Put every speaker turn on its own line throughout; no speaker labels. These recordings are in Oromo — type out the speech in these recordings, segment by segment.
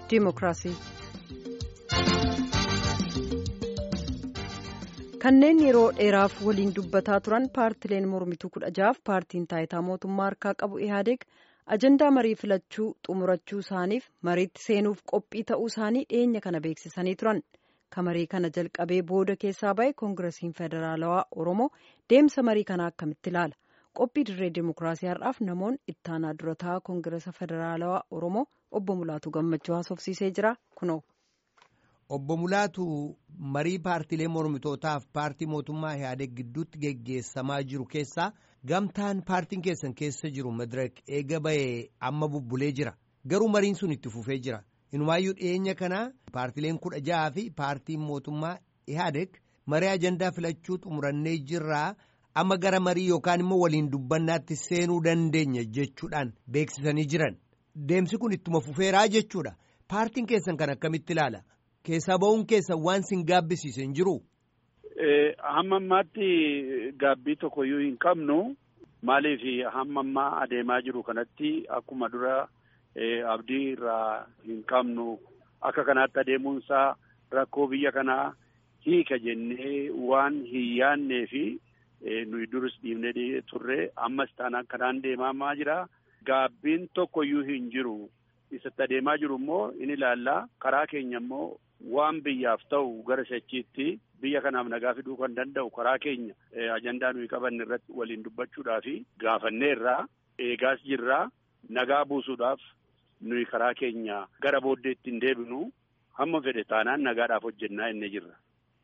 Dimookiraasii. Kanneen yeroo dheeraaf waliin dubbataa turan paartileen mormituu 16 paartiin taayitaa mootummaa harkaa qabu Ihaadeg ajandaa marii filachuu xumurachuu isaaniif mariitti seenuuf qophii ta'uu isaanii dhiyeenya kana beeksisanii turan. Kamarii kana jalqabee booda keessaa ba'e koongiresiin federaalawaa Oromoo deemsa marii kanaa akkamitti ilaala? Qophii dirree dimookiraasii har'aaf namoonni ittaanaa durataa koongiresa federaalawaa Oromoo obbo Mulaatu Gammachuu haasofsiisee jira kunoo.
Obbo Mulaatu marii paartilee mormitootaaf paartii mootummaa Ihaadeg gidduutti geggeessamaa jiru keessaa gamtaan paartiin keessan keessa jiru Madirak eega ba'ee amma bubbulee jira. Garuu mariin sun itti fufee jira. Inumaayyuu dhiyeenya kana paartileen 16 fi paartiin mootummaa Ihaadeg marii ajandaa filachuu xumurannee jirraa amma gara marii yookaan immoo waliin dubbannaatti seenuu dandeenya jechuudhaan beeksisanii jiran. Deemsi kun ittuma fufeeraa jechuudha. Paartiin keessan kan akkamitti ilaala? Keessaa ba'uun keessan waan sin gaabbisiise hin jiru?
Hamma ammaatti gaabbii tokkoyyuu hin qabnu. Maaliif hamma ammaa adeemaa jiru kanatti akkuma dura abdii irraa hin qabnu. Akka kanaatti adeemuunsaa rakkoo biyya kanaa hiika jennee waan hin yaannee fi nuyi duris dhiibnee turre ammas taanaan kanaan deemamaa jira. Gaabbiin tokkoyyuu hin jiru. Isatti adeemaa jiru immoo in ilaallaa. Karaa keenya immoo waan biyyaaf ta'u gara shachiitti biyya kanaaf nagaa fiduu kan danda'u karaa keenya ajandaa nuyi qabanne irratti waliin dubbachuudhaaf gaafanneerraa eegaas jirraa nagaa buusuudhaaf nuyi karaa keenya gara booddeetti hin deebinu hamma fedhe taanaan nagaadhaaf hojjennaa inni jirra.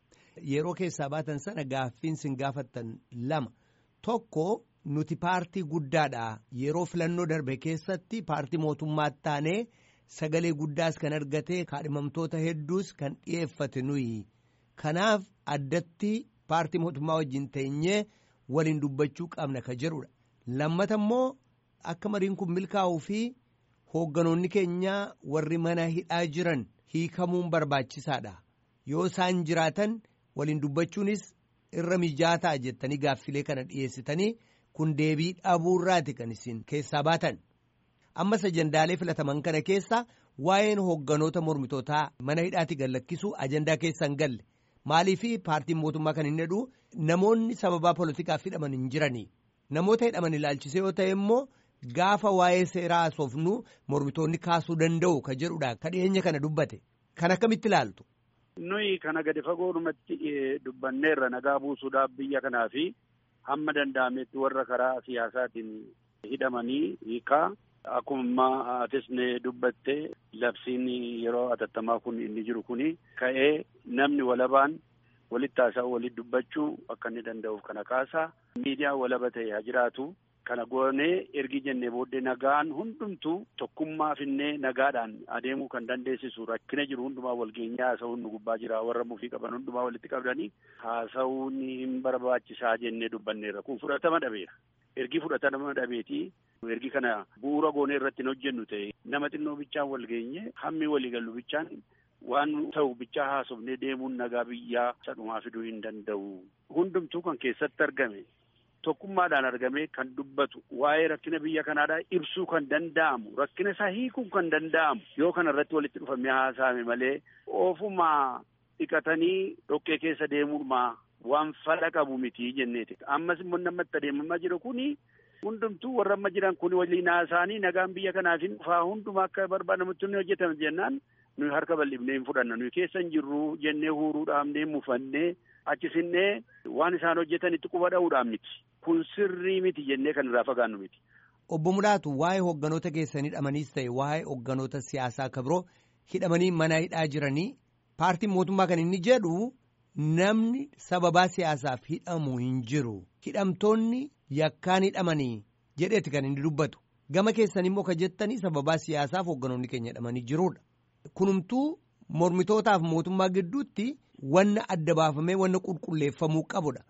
Yeroo keessaa baatan sana gaaffiin sin gaafattan lama. Tokko nuti paartii guddaadha. Yeroo filannoo darbe keessatti paartii mootummaatti taanee sagalee guddaas kan argate kaadhimamtoota hedduus kan dhiyeeffate nuyi. Kanaaf addatti paartii mootummaa wajjin teenyee waliin dubbachuu qabna ka jedhudha. Lammata immoo akka mariin kun milkaa'uu fi hoogganoonni keenya warri mana hidhaa jiran hiikamuun barbaachisaadha. Yoo isaan jiraatan waliin dubbachuunis irra mijaataa jettanii gaaffilee kana dhiyeessitanii kun deebii dhabuurraati kan isin keessaa baatan. Ammas ajandaalee filataman kana keessa waa'een hoogganoota mormitootaa mana hidhaatti gallakkisuu ajandaa keessa hin galle. Maaliif paartiin mootummaa kan hin jedhu namoonni sababaa poolitikaaf hidhaman hin jiranii. Namoota hidhaman ilaalchisee yoo ta'e immoo gaafa waa'ee seeraa haasofnu mormitoonni kaasuu danda'u ka jedhudha. Ka dhiyeenya kana dubbate. Kan akkamitti ilaaltu?
Nuyi kana gadi fagoodhumatti dubbanneerra nagaa buusuudhaaf biyya kanaa fi hamma danda'ametti warra karaa siyaasaatiin hidhamanii hiikaa. Akkuma atisne dubbatte labsiin yeroo atattamaa kun inni jiru kuni ka'ee namni walabaan walitti haasa'u walitti dubbachuu akka inni danda'uuf kana kaasa. Miidiyaa walaba ta'e haa jiraatu. Kana goonee ergi jennee booddee nagaan hundumtuu tokkummaa finnee nagaadhaan adeemuu kan dandeessisu rakkina jiru hundumaa walgeenyaa haasa'uun nu gubbaa jira. Warra mufii qaban hundumaa walitti qabdanii haasa'uun hin barbaachisaa jennee dubbanneerra. Kun fudhatama dhabeera. Ergi fudhatama dhabeetii ergi kana bu'uura goonee irratti hin hojjennu ta'e nama xinnoo bichaan wal geenye hammi walii gallu bichaan waan ta'u bichaa haasofnee deemuun nagaa biyyaa sadhumaa fiduu hin danda'u. Hundumtuu kan keessatti argame tokkummaadhaan argame kan dubbatu waa'ee rakkina biyya kanaadhaa ibsuu kan danda'amu rakkina isaa hiikuun kan danda'amu yoo kana irratti walitti dhufamee haasa'ame malee ofumaa dhiqatanii dhoqqee keessa deemuudhaa waan fala qabu miti jenneeti. Ammas immoo namatti adeemamaa jiru kuni hundumtuu warra amma jiran kun waliin haasa'anii nagaan biyya kanaaf hin dhufaa hundumaa akka barbaadamutti ni hojjetame jennaan nuyi harka bal'ifnee hin fudhanna. Nuyi keessa hin jirru jennee huuruudhaafnee mufannee achisinnee waan isaan hojjetanitti quba dha'uudhaan miti. Kun sirrii miti jennee kan irraa fagaannu miti.
Obbo Mulaatu waa'ee hoogganoota keessanii hidhamaniis ta'e waa'ee hoogganoota siyaasaa kan biroo hidhamanii mana hidhaa jiranii paartiin mootummaa kan inni jedhu namni sababaa siyaasaaf hidhamu hin jiru. Hidhamtoonni yakkaan hidhamanii jedheeti kan inni dubbatu. Gama keessan immoo kan jettanii sababaa siyaasaaf hoogganoonni keenya hidhamanii jirudha. Kunumtuu mormitootaaf mootummaa gidduutti wanna adda baafamee wanna qulqulleeffamuu qabudha.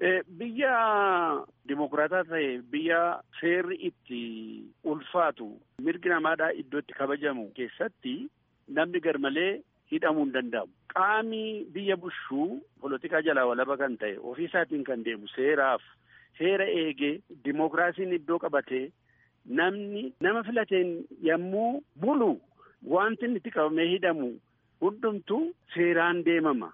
Biyya dimokiraataa ta'e biyya seerri itti ulfaatu mirgi namaadhaa iddoo itti kabajamu keessatti namni garmalee hidhamuu hin danda'amu. Qaamni biyya bushuu poolitikaa jalaa walaba kan ta'e ofiisaatiin kan deemu seeraaf seera eegee dimokiraasiin iddoo qabatee namni nama filateen yommuu bulu wanti inni itti qabamee hidhamu hundumtuu seeraan deemama.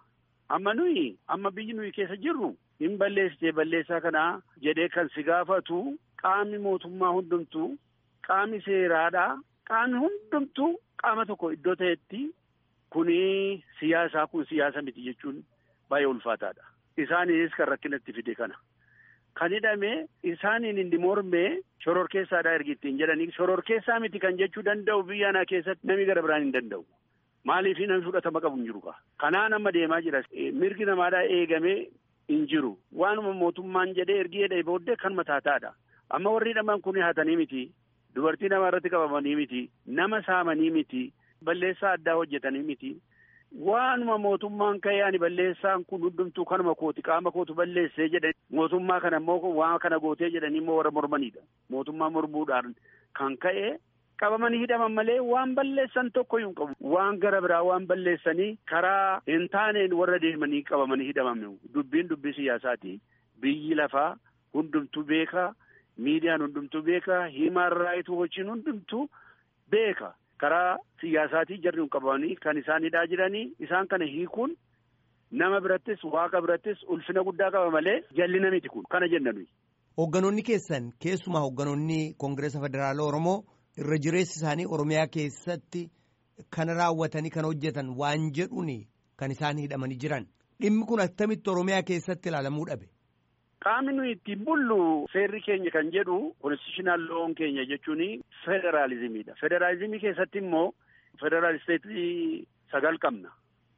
Amma biyyi nuyi keessa jirru hin balleessitee balleessaa kanaa jedhee kan si gaafatu qaamni mootummaa hundumtuu qaamni seeraadhaa. Qaamni hundumtuu qaama tokko iddoo ta'etti kuni siyaasaa kun siyaasa miti jechuun baay'ee ulfaataadha. Isaaniinis kan rakkinatti fide kana. Kan hidhame isaaniin inni mormee shororkeessaadhaa ergi ittiin jedhanii shororkeessaa miti kan jechuu danda'u biyya ana keessatti namni gara biraan hin danda'u. Maaliif namni fudhatama qabu hin jiru ka. Kanaan amma deemaa jira. Mirgi namaadhaa eegamee hin jiru. Waanuma mootummaan jedhee ergi jedhee booddee kan mataataadha. Amma warri hidhaman kun hatanii miti. Dubartii nama irratti qabamanii miti. Nama saamanii miti. Balleessaa addaa hojjetanii miti. Waanuma mootummaan ka'ee ani balleessaan kun hundumtuu kanuma kooti qaama kootu balleessee jedhan mootummaa kana immoo waan kana gootee jedhanii immoo warra mormanidha. Mootummaa mormuudhaan kan ka'e qabamanii hidhaman malee waan balleessan tokko hin qabu. Waan gara biraa waan balleessanii karaa hin taaneen warra deemanii qabamanii hidhaman. Dubbii siyaasaati. Biyyi lafaa hundumtuu beeka. Miidiyaan hundumtuu beeka. Human Rights Watch hundumtuu beeka. Karaa siyaasaatii jarri hin qabamanii kan isaan hidhaa jiranii isaan kana hiikuun nama birattis waaqa birattis ulfina guddaa qaba malee jallina miti kun kana jenna nuyi.
Hoogganoonni keessan keessumaa hoogganoonni Koongireesa Federaala Oromoo irra jireessi isaanii Oromiyaa keessatti kana raawwatanii kan hojjetan waan jedhuun kan isaan hidhamanii jiran dhimmi kun akkamitti Oromiyaa keessatti ilaalamuu dhabe.
Qaamni nuyi ittiin bullu seerri keenya kan jedhu konstitushinal loon keenya jechuun federaalizimiidha. Federaalizimii keessatti immoo federaal isteetii 9 qabna.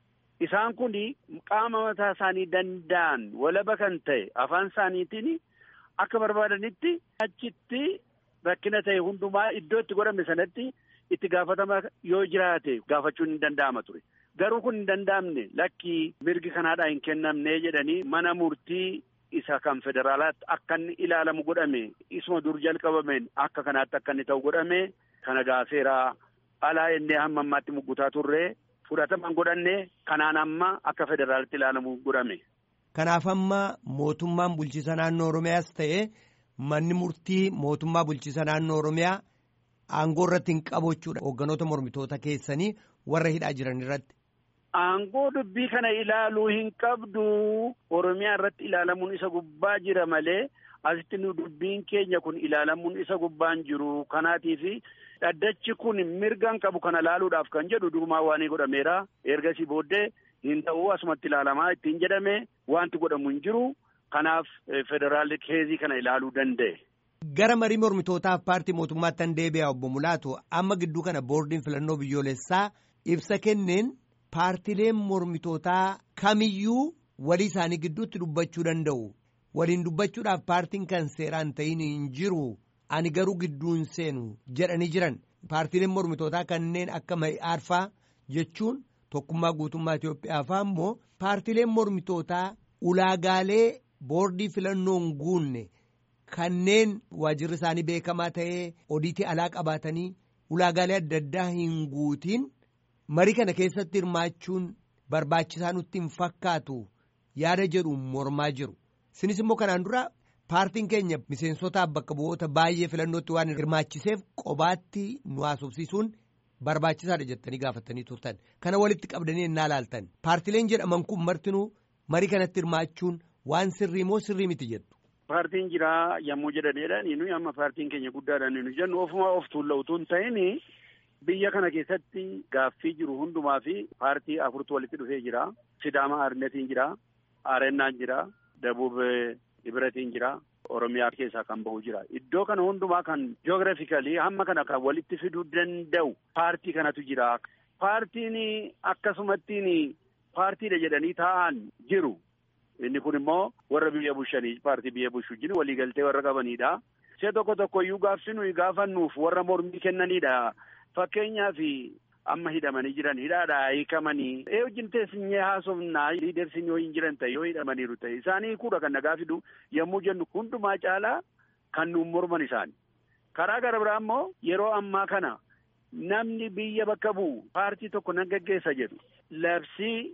Isaan kun qaama mataa isaanii danda'an walaba kan ta'e afaan isaaniitiin akka barbaadanitti achitti rakkina ta'e hundumaa iddoo itti godhame sanatti itti gaafatama yoo jiraate gaafachuun hin danda'ama ture. Garuu kun hin danda'amne lakkii mirgi kanaadhaa hin kennamne jedhanii mana murtii isa kan federaalaatti akka inni ilaalamu godhame isuma dur jalqabameen akka kanaatti akka inni ta'u godhame kana gaafeeraa alaa inni hamma ammaatti muggutaa turre fudhataman godhanne kanaan amma akka federaalaatti ilaalamu godhame.
Kanaaf amma mootummaan bulchiisa naannoo Oromiyaas ta'e manni murtii mootummaa bulchiisa naannoo Oromiyaa aangoo irratti hin qabu jechuudha hoogganoota mormitoota keessanii warra hidhaa jiran irratti.
Aangoo dubbii kana ilaaluu hin qabdu Oromiyaa irratti ilaalamuun isa gubbaa jira malee asitti nu dubbiin keenya kun ilaalamuun isa gubbaan jiru kanaatiif dhaddachi kun mirgaan qabu kana ilaaluudhaaf kan jedhu durumaa waan godhameera ergasii booddee hin ta'uu asumatti ilaalamaa ittiin jedhame wanti godhamu hin jiru kanaaf federaalli keezii kana ilaaluu danda'e.
Gara marii mormitootaaf paartii mootummaatti kan deebi'aa obbo Mulaatu amma gidduu kana boordiin filannoo biyyoolessaa ibsa kenneen. Paartileen mormitootaa kamiyyuu walii isaanii gidduutti dubbachuu danda'u. Waliin dubbachuudhaaf paartiin kan seeraan ta'in hin jiru. Ani garuu gidduun seenu jedhanii jiran. Paartileen mormitootaa kanneen akka Ma'iaarfaa jechuun tokkummaa guutummaa Itoophiyaa fa'aa immoo paartileen mormitootaa ulaagaalee boordii filannoon guunne kanneen waajirri isaanii beekamaa ta'ee odiitii alaa qabaatanii ulaagaalee adda addaa hin guutiin. Marii kana keessatti hirmaachuun barbaachisaa nutti hin fakkaatu yaada jedhu mormaa jiru. Sinis immoo kanaan dura paartiin keenya miseensotaaf bakka bu'oota baay'ee filannootti waan hirmaachiseef qobaatti nu haasofsiisuun barbaachisaadha jettanii gaafatanii turtan. Kana walitti qabdanii ennaa laaltan. Paartileen jedhaman kun martinuu marii kanatti hirmaachuun waan sirrii moo sirrii miti jettu.
Paartiin jiraa yommuu jedhanidha. Nuyi amma paartiin keenya guddaadhaan nu jennu ofuma of tuulla'utu hin ta'in. Biyya kana keessatti gaaffii jiru hundumaa fi paartii 4tu walitti dhufee jira. Sidaama Arnetiin jira. Arennaan jira. Dabuub Ibiratiin jira. Oromiyaa keessaa kan bahu jira. Iddoo kana hundumaa kan ji'oogiraafikalii hamma kana kan walitti fiduu danda'u paartii kanatu jira. Paartiin akkasumattiin paartiidha jedhanii taa'an jiru. Inni kun immoo warra biyya bushanii paartii biyya bushu jiru waliigaltee warra qabanidha. See tokko iyyuu gaaffii nuyi gaafannuuf warra mormii kennanidha. Fakkeenyaaf amma hidhamanii jiran hidhaadhaa hiikamanii wajjin teessinyee haasofnaa liidersiin yoo hin jiran ta'e yoo hidhamaniiru ta'e isaanii kuudha kan nagaa fidu yommuu jennu hundumaa caalaa kan nuun morman isaani. Karaa gara biraa immoo yeroo ammaa kana namni biyya bakka bu'u paartii tokko nan gaggeessa jedhu labsii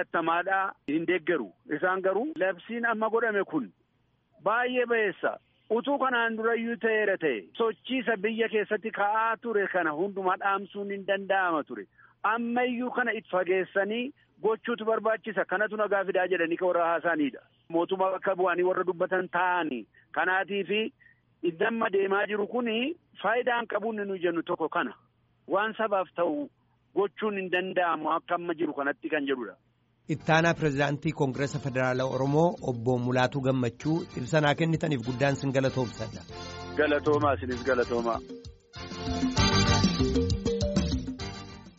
atattamaadhaa hin deeggaru. Isaan garuu labsiin amma godhame kun baay'ee ba'eessa Utuu kanaan durayyuu ta'eera ta'e sochiisa biyya keessatti ka'aa ture kana hundumaa dhaamsuun hin danda'ama ture. Ammayyuu kana itti fageessanii gochuutu barbaachisa. Kanatu nagaa fidaa jedhanii ka warra haasaanidha. Mootummaa bakka bu'anii warra dubbatan ta'anii. Kanaatiifi iddamma deemaa jiru kuni faayidaan qabuun nu jennu tokko kana. Waan sabaaf ta'u gochuun hin danda'amu akka amma jiru kanatti kan jedhudha.
Ittaanaa Pireezidaantii Koongireesa Federaalaa Oromoo obbo Mulaatuu Gammachuu ibsa naa kennitaniif guddaan sin galatoomsadha.
Galatoomaa isinis galatoomaa.